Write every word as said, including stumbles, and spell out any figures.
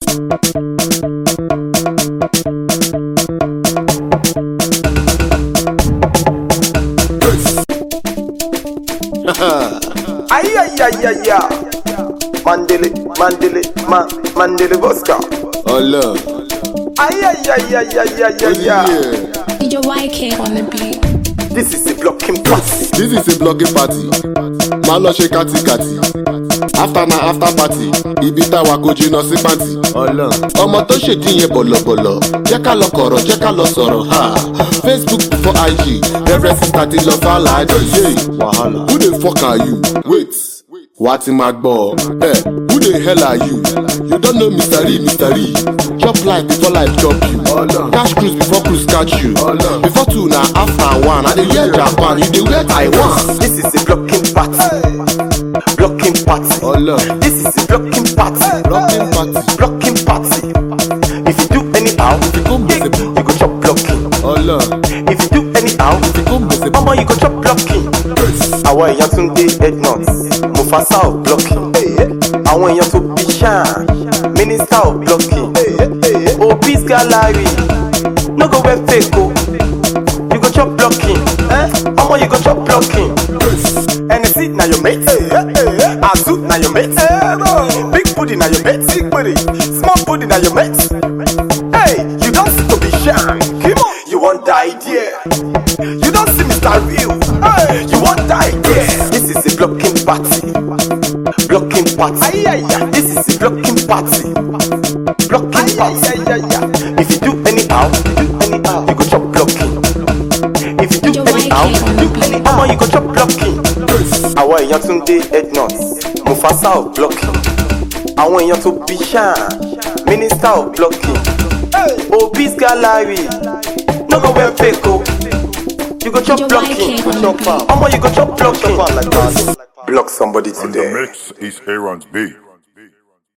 Ay ay ay ay ay. Mandele, Mandele, Ma, Mandele Bosca. Allah. Ay ay ay ay ay ay ay ay. D J Y K on the beat. This is a blocking party. This is a blocking party. Malo ṣe kati kati. After na after party. Ibi táwa kò jìnnà sí pàǹtí. Allah. Ọmọ tó ṣe dín yẹn bọ̀lọ̀bọ̀lọ̀. Jẹ́ ká lọ kọ̀rọ̀, jẹ́ ká lọ sọ̀rọ̀. Ha. Facebook before I G. Reverend sister ti lọ fàlà àjọ. Wahala. Who the fuck are you? Wait. What in my ball? Hey, who the hell are you? You don't know mystery, mystery. Chop life before life chop you. Cash cruise before cruise catch you. Before two now, after one. I dey wear Japan, you dey wear Taiwan. This is a blocking party. Blocking party. This is a blocking party. Blocking party. Blocking party. If you do anyhow, you go you go chop blocking. If you do anyhow, you go mama you go chop blocking. Àwọn èèyàn tún dé headnuts. Mufasa of blocking. Àwọn èèyàn tó Bishan. Minister of blocking. Obis gallery. No go wear fake o. You go chop blocking. Mama you go chop blocking. N S C na your mate. Azu na your mate. Big booty na your mate. Big booty. Small booty na your mate. Hey, you don't see to Bishan. Come on. You want die there. You don't see Mister Real. Hey, you want die there. This is a blocking party. Blocking party. Ay, ay, ay. This is a blocking party. Blocking ay, party. Ay, ay, ay, ay. If you do anyhow, you do anyhow, you go chop blocking. If you do anyhow, you do anyhow, you go chop blocking. Àwọn èèyàn tún dé headnuts. Mufasa of blocking. Àwọn èèyàn tó Bishan. Minister of blocking. Obis gallery. No go wear fake o. You go chop blocking. You go chop am. Omo you go chop blocking. Like that. Block somebody today. And the mix is Aaron's beat.